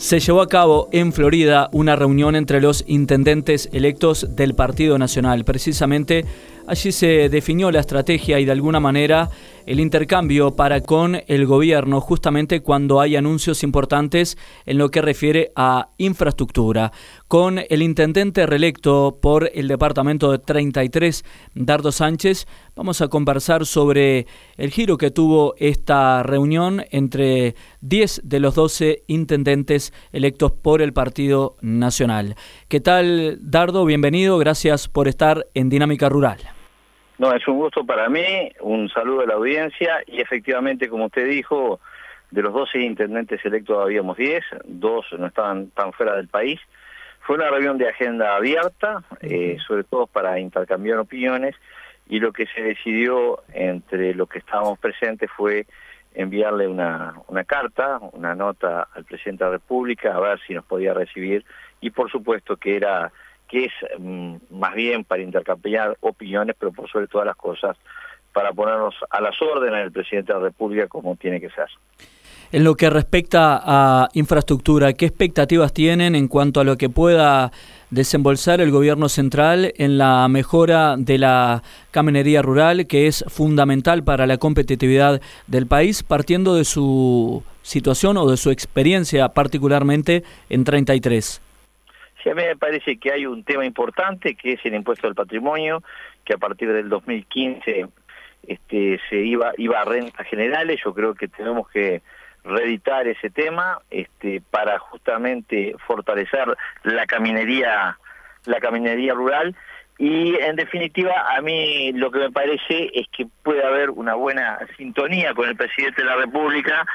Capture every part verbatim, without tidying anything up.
Se llevó a cabo en Florida una reunión entre los intendentes electos del Partido Nacional. Precisamente allí se definió la estrategia y de alguna manera el intercambio para con el gobierno, justamente cuando hay anuncios importantes en lo que refiere a infraestructura. Con el intendente reelecto por el departamento de treinta y tres, Dardo Sánchez, vamos a conversar sobre el giro que tuvo esta reunión entre diez de los doce intendentes electos por el Partido Nacional. ¿Qué tal, Dardo? Bienvenido, gracias por estar en Dinámica Rural. No, es un gusto para mí, un saludo a la audiencia y efectivamente, como usted dijo, de los doce intendentes electos habíamos diez, dos no estaban tan fuera del país. Fue una reunión de agenda abierta, eh, sobre todo para intercambiar opiniones, y lo que se decidió entre los que estábamos presentes fue enviarle una, una carta, una nota al presidente de la República a ver si nos podía recibir, y por supuesto que era que es mm, más bien para intercambiar opiniones, pero por sobre todas las cosas para ponernos a las órdenes del presidente de la República como tiene que ser. En lo que respecta a infraestructura, ¿qué expectativas tienen en cuanto a lo que pueda desembolsar el gobierno central en la mejora de la camionería rural, que es fundamental para la competitividad del país, partiendo de su situación o de su experiencia particularmente en treinta y tres? Sí, a mí me parece que hay un tema importante, que es el impuesto del patrimonio, que a partir del dos mil quince este, se iba, iba a rentas generales. Yo creo que tenemos que reeditar ese tema este, para justamente fortalecer la caminería, la caminería rural. Y en definitiva, a mí lo que me parece es que puede haber una buena sintonía con el presidente de la República.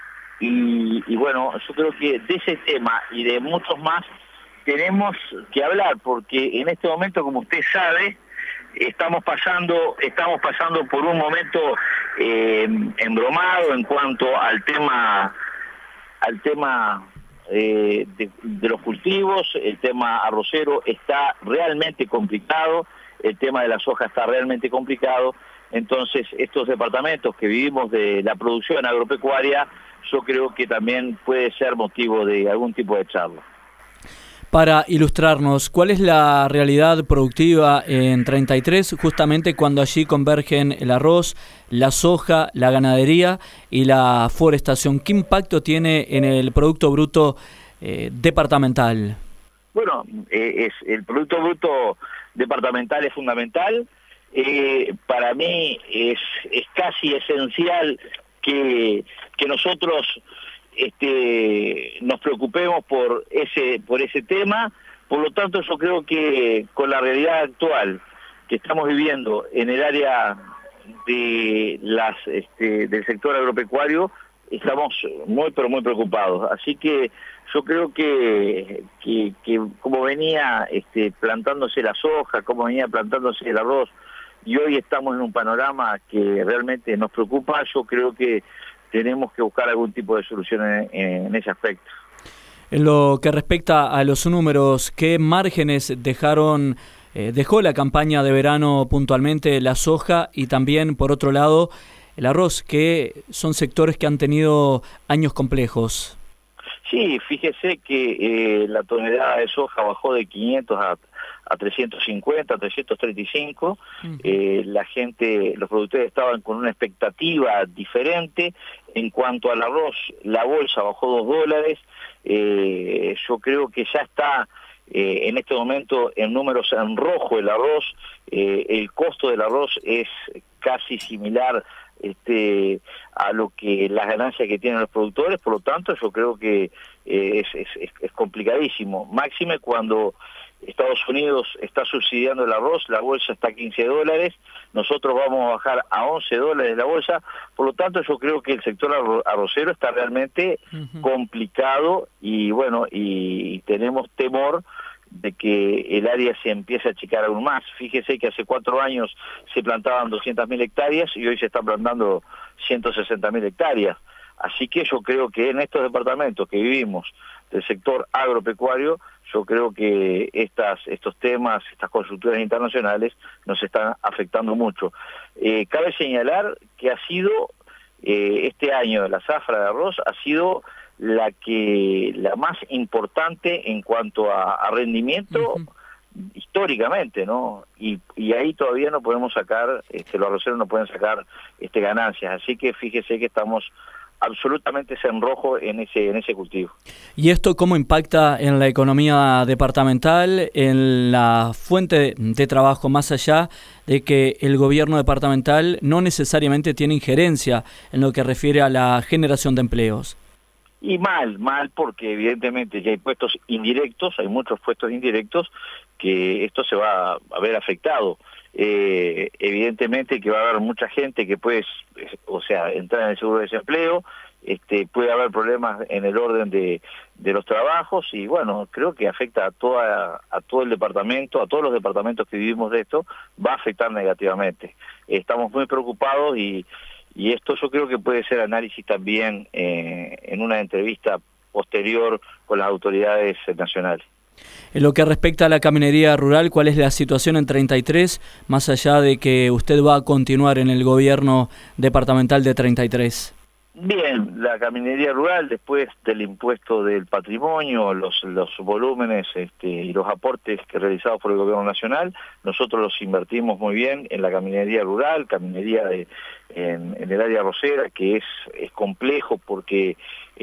Y, y bueno, yo creo que de ese tema y de muchos más tenemos que hablar, porque en este momento, como usted sabe, estamos pasando estamos pasando por un momento eh, embromado en cuanto al tema al tema eh, de, de los cultivos. El tema arrocero está realmente complicado, el tema de la soja está realmente complicado. Entonces, estos departamentos que vivimos de la producción agropecuaria, yo creo que también puede ser motivo de algún tipo de charla. Para ilustrarnos, ¿cuál es la realidad productiva en treinta y tres, justamente cuando allí convergen el arroz, la soja, la ganadería y la forestación? ¿Qué impacto tiene en el Producto Bruto eh, departamental? Bueno, eh, es, el Producto Bruto departamental es fundamental. Eh, para mí es, es casi esencial que, que nosotros Este, nos preocupemos por ese por ese tema. Por lo tanto, yo creo que con la realidad actual que estamos viviendo en el área de las este, del sector agropecuario, estamos muy pero muy preocupados. Así que yo creo que, que, que como venía este, plantándose la soja, como venía plantándose el arroz, y hoy estamos en un panorama que realmente nos preocupa, yo creo que tenemos que buscar algún tipo de solución en, en ese aspecto. En lo que respecta a los números, ¿qué márgenes dejaron eh, dejó la campaña de verano puntualmente la soja y también, por otro lado, el arroz, que son sectores que han tenido años complejos? Sí, fíjese que eh, la tonelada de soja bajó de quinientos a a trescientos cincuenta, trescientos treinta y cinco, uh-huh. eh, la gente, los productores estaban con una expectativa diferente. En cuanto al arroz, la bolsa bajó dos dólares, eh, yo creo que ya está eh, en este momento en números en rojo el arroz, eh, el costo del arroz es casi similar este a lo que las ganancias que tienen los productores. Por lo tanto, yo creo que eh, es, es, es complicadísimo, máxime cuando Estados Unidos está subsidiando el arroz, la bolsa está a quince dólares, nosotros vamos a bajar a once dólares la bolsa. Por lo tanto, yo creo que el sector arrocero está realmente uh-huh. complicado y bueno, y tenemos temor de que el área se empiece a achicar aún más. Fíjese que hace cuatro años se plantaban doscientas mil hectáreas y hoy se están plantando ciento sesenta mil hectáreas. Así que yo creo que en estos departamentos que vivimos del sector agropecuario, yo creo que estas, estos temas, estas consultoras internacionales nos están afectando mucho. Eh, cabe señalar que ha sido, eh, este año la zafra de arroz ha sido la que la más importante en cuanto a, a rendimiento uh-huh. históricamente, ¿no? Y, y ahí todavía no podemos sacar, este, los arroceros no pueden sacar este, ganancias, así que fíjese que estamos absolutamente en rojo en ese en ese cultivo. ¿Y esto cómo impacta en la economía departamental, en la fuente de trabajo, más allá de que el gobierno departamental no necesariamente tiene injerencia en lo que refiere a la generación de empleos? Y mal, mal porque evidentemente ya hay puestos indirectos, hay muchos puestos indirectos que esto se va a ver afectado. Eh, evidentemente que va a haber mucha gente que puede, o sea, entrar en el seguro de desempleo, este, puede haber problemas en el orden de, de los trabajos y bueno, creo que afecta a toda a todo el departamento, a todos los departamentos que vivimos de esto, va a afectar negativamente. Estamos muy preocupados y, y esto yo creo que puede ser análisis también eh, en una entrevista posterior con las autoridades nacionales. En lo que respecta a la caminería rural, ¿cuál es la situación en treinta y tres, más allá de que usted va a continuar en el gobierno departamental de treinta y tres? Bien, la caminería rural, después del impuesto del patrimonio, los, los volúmenes este, y los aportes que realizados por el gobierno nacional, nosotros los invertimos muy bien en la caminería rural, caminería de, en, en el área arrocera, que es, es complejo porque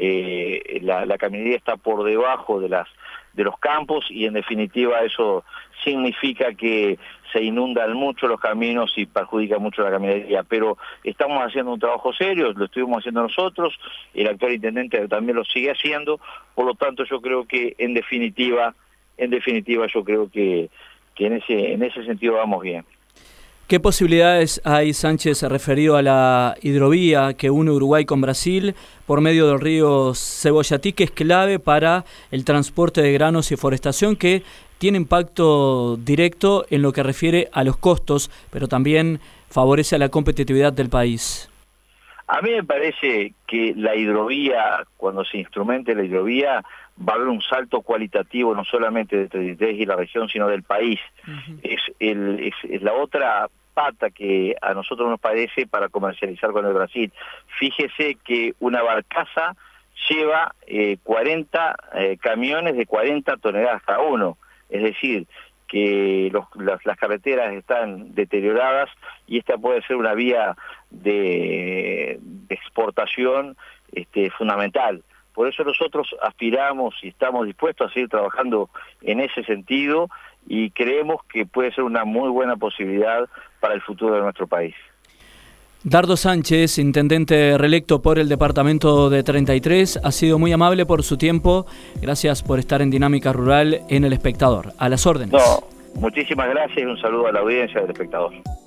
eh, la, la caminería está por debajo de las de los campos y en definitiva eso significa que se inundan mucho los caminos y perjudica mucho la caminería, pero estamos haciendo un trabajo serio, lo estuvimos haciendo nosotros, el actual intendente también lo sigue haciendo, por lo tanto yo creo que en definitiva, en definitiva yo creo que, que en ese, en ese sentido vamos bien. ¿Qué posibilidades hay, Sánchez, referido a la hidrovía que une Uruguay con Brasil por medio del río Cebollatí, que es clave para el transporte de granos y forestación, que tiene impacto directo en lo que refiere a los costos, pero también favorece a la competitividad del país? A mí me parece que la hidrovía, cuando se instrumente la hidrovía, va a haber un salto cualitativo no solamente de treinta y tres y la región, sino del país. Uh-huh. Es, el, es, es la otra pata que a nosotros nos parece para comercializar con el Brasil. Fíjese que una barcaza lleva eh, cuarenta eh, camiones de cuarenta toneladas cada uno, es decir, que los, las, las carreteras están deterioradas y esta puede ser una vía de, de exportación este, fundamental. Por eso nosotros aspiramos y estamos dispuestos a seguir trabajando en ese sentido y creemos que puede ser una muy buena posibilidad para el futuro de nuestro país. Dardo Sánchez, intendente reelecto por el departamento de treinta y tres, ha sido muy amable por su tiempo. Gracias por estar en Dinámica Rural en El Espectador. A las órdenes. No, muchísimas gracias y un saludo a la audiencia del Espectador.